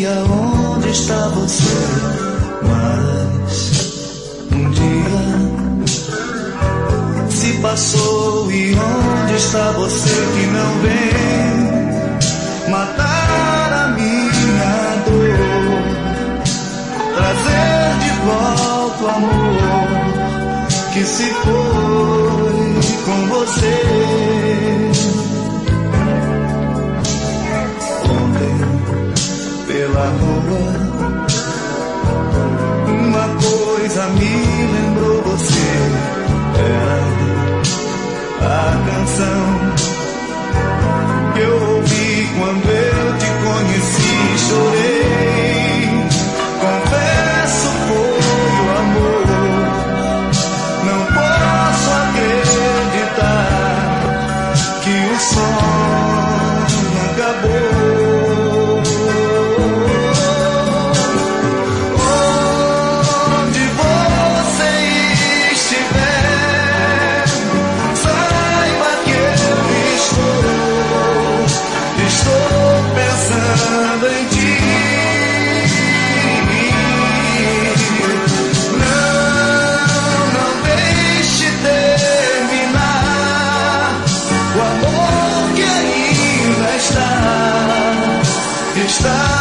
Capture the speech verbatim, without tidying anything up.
aonde está você, mas um dia se passou. E onde está você que não vem matar a minha dor, trazer de volta o amor que se foi com você. Ontem pela rua uma coisa me lembrou você. Era a canção que eu ouvi quando eu te conheci. Chorei, confesso, foi o amor. Não posso acreditar que o sonho acabou. Onde você estiver, saiba que eu estou, estou pensando em ti. Está